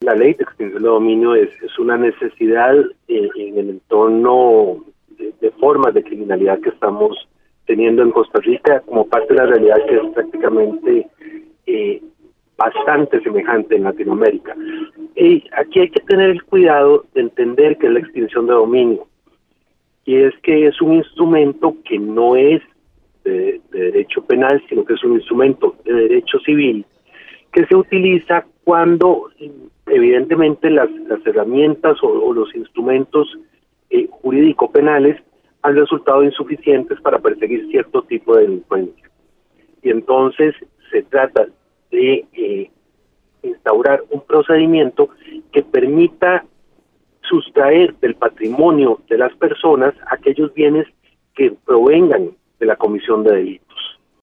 la ley de extinción de dominio es una necesidad en el entorno de formas de criminalidad que estamos teniendo en Costa Rica, como parte de la realidad que es prácticamente bastante semejante en Latinoamérica. Y aquí hay que tener el cuidado de entender qué es la extinción de dominio, y es que es un instrumento que no es de derecho penal, sino que es un instrumento de derecho civil, que se utiliza cuando evidentemente las herramientas o los instrumentos jurídico-penales han resultado insuficientes para perseguir cierto tipo de delincuencia. Y entonces se trata de instaurar un procedimiento que permita sustraer del patrimonio de las personas aquellos bienes que provengan de la comisión de delitos.